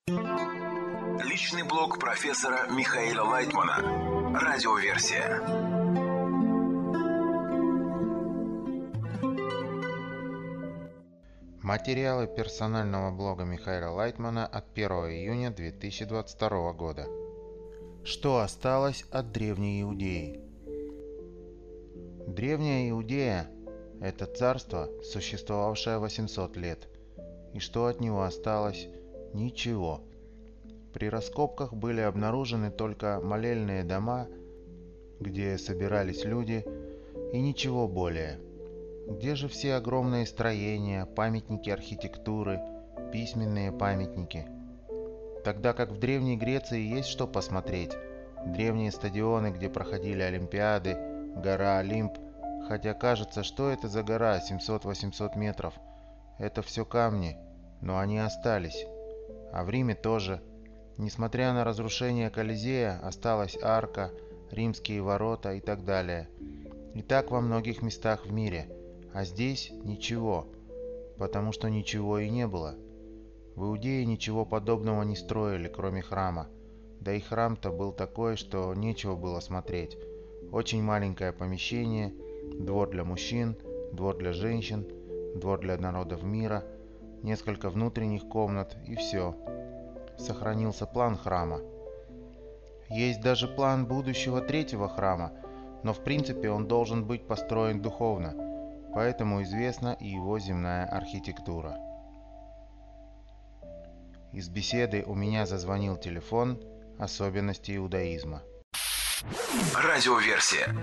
Личный блог профессора Михаила Лайтмана. Радиоверсия. Материалы персонального блога Михаила Лайтмана от 1 июня 2022 года. Что осталось от Древней Иудеи? Древняя Иудея – это царство, существовавшее 800 лет. И что от него осталось? Ничего. При раскопках были обнаружены только молельные дома, где собирались люди, и ничего более. Где же все огромные строения, памятники архитектуры, письменные памятники? Тогда как в Древней Греции есть что посмотреть. Древние стадионы, где проходили Олимпиады, гора Олимп, хотя кажется, что это за гора 700-800 метров. Это все камни, но они остались. А в Риме тоже. Несмотря на разрушение Колизея, осталась арка, римские ворота и так далее. И так во многих местах в мире. А здесь ничего, потому что ничего и не было. В Иудее ничего подобного не строили, кроме храма. Да и храм-то был такой, что нечего было смотреть. Очень маленькое помещение, двор для мужчин, двор для женщин, двор для народов мира, несколько внутренних комнат и все. Сохранился план храма. Есть даже план будущего третьего храма, но в принципе он должен быть построен духовно. Поэтому известна и его земная архитектура. Из беседы у меня зазвонил телефон. Особенности иудаизма. Радиоверсия.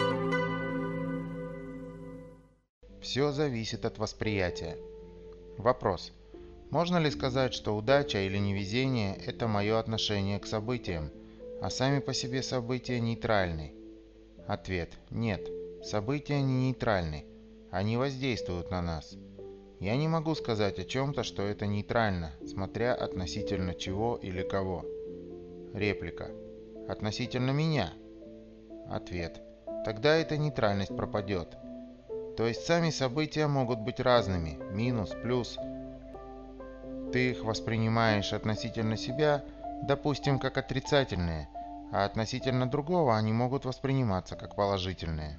Все зависит от восприятия. Вопрос. Можно ли сказать, что удача или невезение – это мое отношение к событиям, а сами по себе события нейтральны? Ответ. Нет. События не нейтральны. Они воздействуют на нас. Я не могу сказать о чем-то, что это нейтрально, смотря относительно чего или кого. Реплика. Относительно меня. Ответ. Тогда эта нейтральность пропадет. То есть сами события могут быть разными, минус, плюс. Ты их воспринимаешь относительно себя, допустим, как отрицательные, а относительно другого они могут восприниматься как положительные.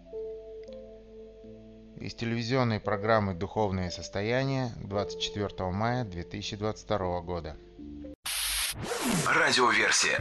Из телевизионной программы «Духовные состояния» 24 мая 2022 года. Радиоверсия.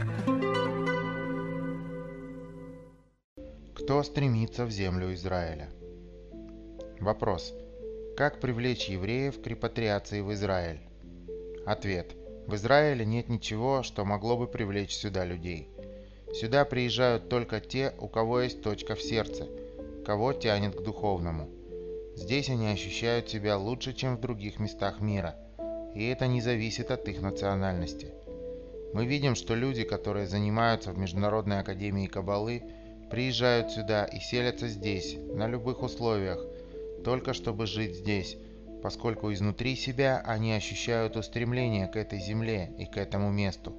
Кто стремится в землю Израиля? Вопрос. Как привлечь евреев к репатриации в Израиль? Ответ. В Израиле нет ничего, что могло бы привлечь сюда людей. Сюда приезжают только те, у кого есть точка в сердце, кого тянет к духовному. Здесь они ощущают себя лучше, чем в других местах мира, и это не зависит от их национальности. Мы видим, что люди, которые занимаются в Международной академии Каббалы, приезжают сюда и селятся здесь, на любых условиях, только чтобы жить здесь, поскольку изнутри себя они ощущают устремление к этой земле и к этому месту.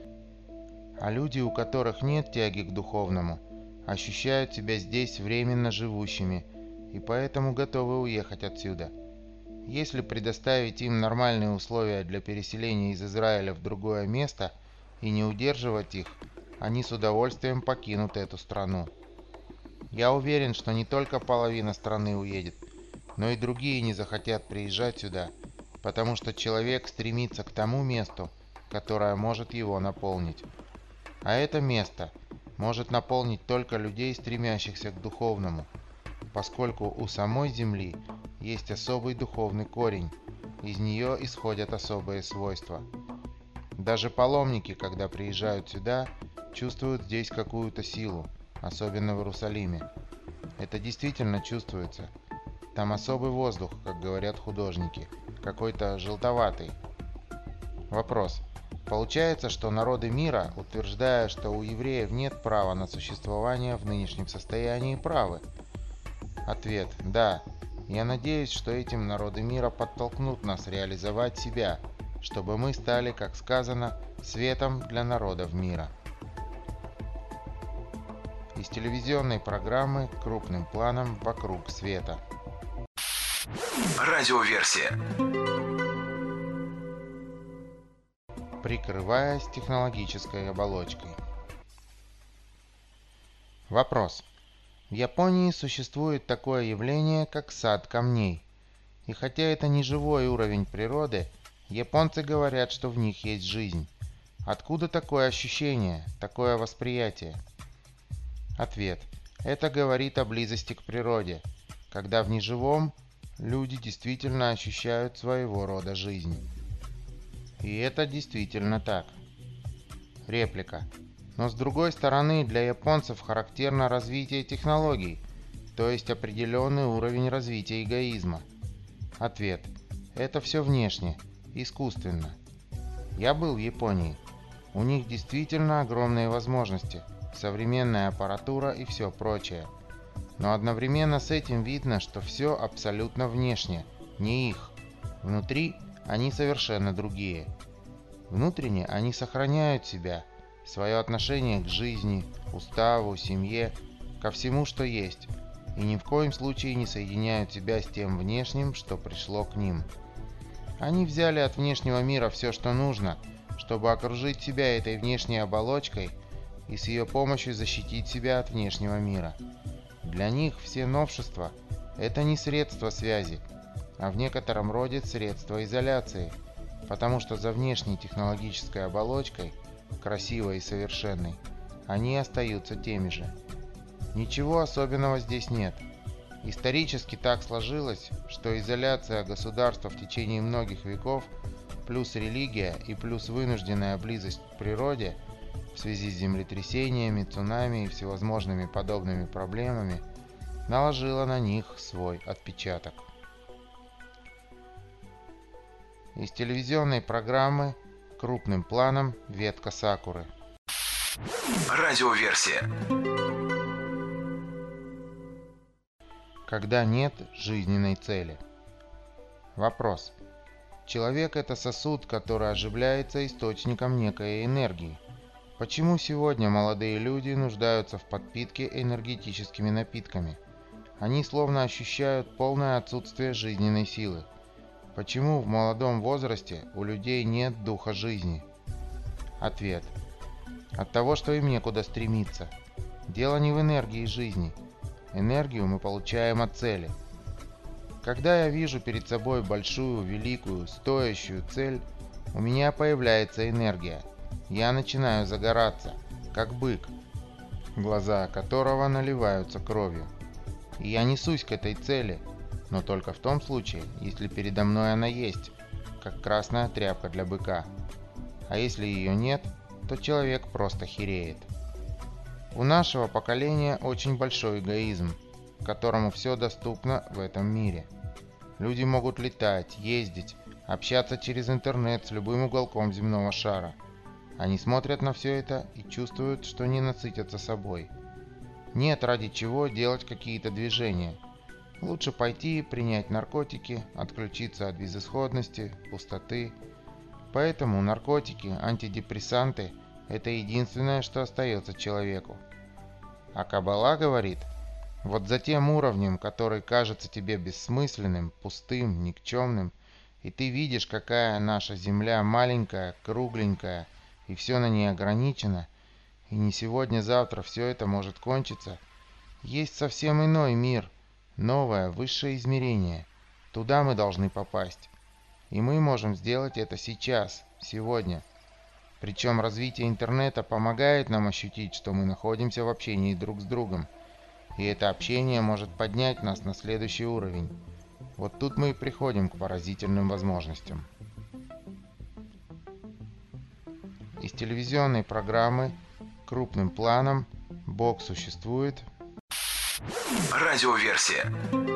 А люди, у которых нет тяги к духовному, ощущают себя здесь временно живущими и поэтому готовы уехать отсюда. Если предоставить им нормальные условия для переселения из Израиля в другое место и не удерживать их, они с удовольствием покинут эту страну. Я уверен, что не только половина страны уедет, но и другие не захотят приезжать сюда, потому что человек стремится к тому месту, которое может его наполнить. А это место может наполнить только людей, стремящихся к духовному, поскольку у самой земли есть особый духовный корень, из нее исходят особые свойства. Даже паломники, когда приезжают сюда, чувствуют здесь какую-то силу, особенно в Иерусалиме. Это действительно чувствуется. Там особый воздух, как говорят художники, какой-то желтоватый. Вопрос. Получается, что народы мира, утверждая, что у евреев нет права на существование в нынешнем состоянии, правы? Ответ. Да. Я надеюсь, что этим народы мира подтолкнут нас реализовать себя, чтобы мы стали, как сказано, светом для народов мира. Из телевизионной программы «Крупным планом вокруг света». Радиоверсия. прикрываясь технологической оболочкой. Вопрос. В Японии существует такое явление, как сад камней. И хотя это не живой уровень природы, японцы говорят, что в них есть жизнь. Откуда такое ощущение, такое восприятие? Ответ. Это говорит о близости к природе, когда в неживом люди действительно ощущают своего рода жизнь. И это действительно так. Реплика. Но с другой стороны, для японцев характерно развитие технологий, то есть определенный уровень развития эгоизма. Ответ. Это все внешне, искусственно. Я был в Японии. У них действительно огромные возможности, современная аппаратура и все прочее. Но одновременно с этим видно, что все абсолютно внешне, не их. Внутри они совершенно другие. Внутренне они сохраняют себя, свое отношение к жизни, уставу, семье, ко всему, что есть, и ни в коем случае не соединяют себя с тем внешним, что пришло к ним. Они взяли от внешнего мира все, что нужно, чтобы окружить себя этой внешней оболочкой и с ее помощью защитить себя от внешнего мира. Для них все новшества – это не средство связи, а в некотором роде средство изоляции, потому что за внешней технологической оболочкой, красивой и совершенной, они остаются теми же. Ничего особенного здесь нет. Исторически так сложилось, что изоляция государства в течение многих веков, плюс религия и плюс вынужденная близость к природе в связи с землетрясениями, цунами и всевозможными подобными проблемами, наложила на них свой отпечаток. Из телевизионной программы крупным планом «Ветка сакуры». Радиоверсия. Когда нет жизненной цели. Вопрос. Человек – это сосуд, который оживляется источником некой энергии. Почему сегодня молодые люди нуждаются в подпитке энергетическими напитками? Они словно ощущают полное отсутствие жизненной силы. Почему в молодом возрасте у людей нет духа жизни? Ответ. От того, что им некуда стремиться. Дело не в энергии жизни. Энергию мы получаем от цели. Когда я вижу перед собой большую, великую, стоящую цель, у меня появляется энергия. Я начинаю загораться, как бык, глаза которого наливаются кровью. И я несусь к этой цели, но только в том случае, если передо мной она есть, как красная тряпка для быка. А если ее нет, то человек просто хереет. У нашего поколения очень большой эгоизм, которому все доступно в этом мире. Люди могут летать, ездить, общаться через интернет с любым уголком земного шара. Они смотрят на все это и чувствуют, что не насытятся собой. Нет ради чего делать какие-то движения. Лучше пойти, принять наркотики, отключиться от безысходности, пустоты. Поэтому наркотики, антидепрессанты – это единственное, что остается человеку. А Каббала говорит, вот за тем уровнем, который кажется тебе бессмысленным, пустым, никчемным, и ты видишь, какая наша Земля маленькая, кругленькая, и все на ней ограничено, и не сегодня-завтра все это может кончиться, есть совсем иной мир, новое, высшее измерение. Туда мы должны попасть. И мы можем сделать это сейчас, сегодня. Причем развитие интернета помогает нам ощутить, что мы находимся в общении друг с другом. И это общение может поднять нас на следующий уровень. Вот тут мы и приходим к поразительным возможностям. Из телевизионной программы крупным планом «Бог существует». Радиоверсия.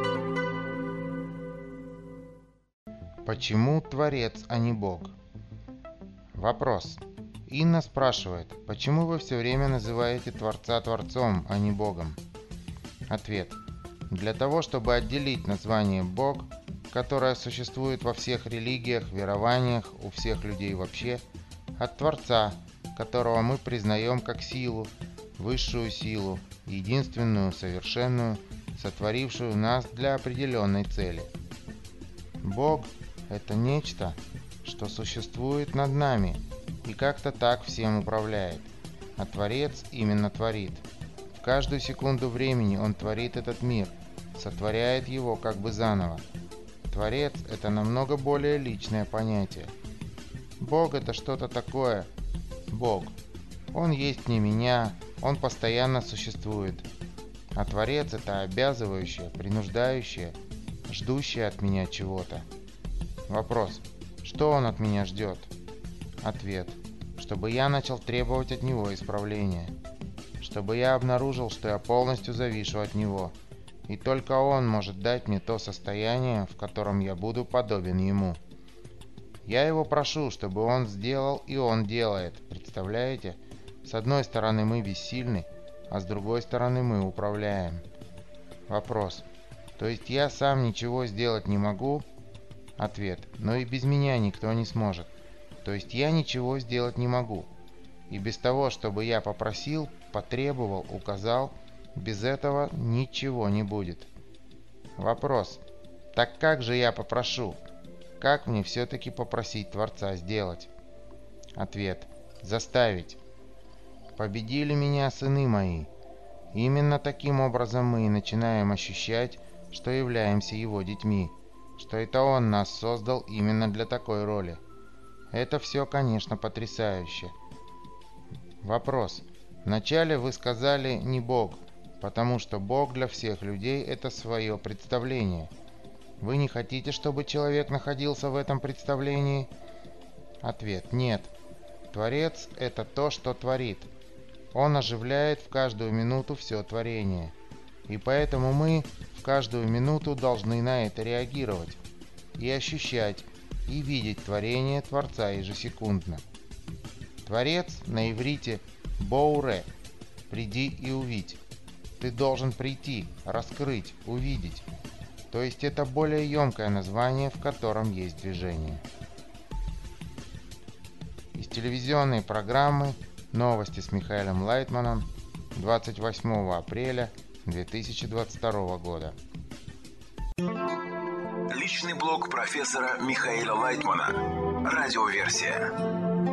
Почему Творец, а не Бог? Вопрос. Инна спрашивает, почему вы все время называете Творца Творцом, а не Богом? Ответ. Для того, чтобы отделить название Бог, которое существует во всех религиях, верованиях, у всех людей вообще, от Творца, которого мы признаем как силу, высшую силу, единственную, совершенную, сотворившую нас для определенной цели. Бог – это нечто, что существует над нами, и как-то так всем управляет. А Творец именно творит. В каждую секунду времени Он творит этот мир, сотворяет его как бы заново. Творец – это намного более личное понятие. Бог – это что-то такое. Бог. Он есть не меня, Он постоянно существует. А Творец – это обязывающее, принуждающее, ждущее от меня чего-то. Вопрос. Что Он от меня ждет? Ответ. Чтобы я начал требовать от Него исправления. Чтобы я обнаружил, что я полностью завишу от Него. И только Он может дать мне то состояние, в котором я буду подобен Ему. Я Его прошу, чтобы Он сделал, и Он делает. Представляете? С одной стороны мы бессильны, а с другой стороны мы управляем. Вопрос. То есть я сам ничего сделать не могу? Ответ. Но и без меня никто не сможет. То есть я ничего сделать не могу. И без того, чтобы я попросил, потребовал, указал, без этого ничего не будет. Вопрос. Так как же я попрошу? Как мне все-таки попросить Творца сделать? Ответ. Заставить. Победили меня сыны мои. Именно таким образом мы и начинаем ощущать, что являемся Его детьми, что это Он нас создал именно для такой роли. Это все, конечно, потрясающе. Вопрос. Вначале вы сказали «не Бог», потому что Бог для всех людей – это свое представление. Вы не хотите, чтобы человек находился в этом представлении? Ответ. Нет. Творец – это то, что творит. Он оживляет в каждую минуту все творение. И поэтому мы в каждую минуту должны на это реагировать. И ощущать, и видеть творение Творца ежесекундно. Творец на иврите «боуре» – «приди и увидь». Ты должен прийти, раскрыть, увидеть. То есть это более емкое название, в котором есть движение. Из телевизионной программы «Новости с Михаилом Лайтманом» 28 апреля 2022 года. Личный блог профессора Михаила Лайтмана. Радиоверсия.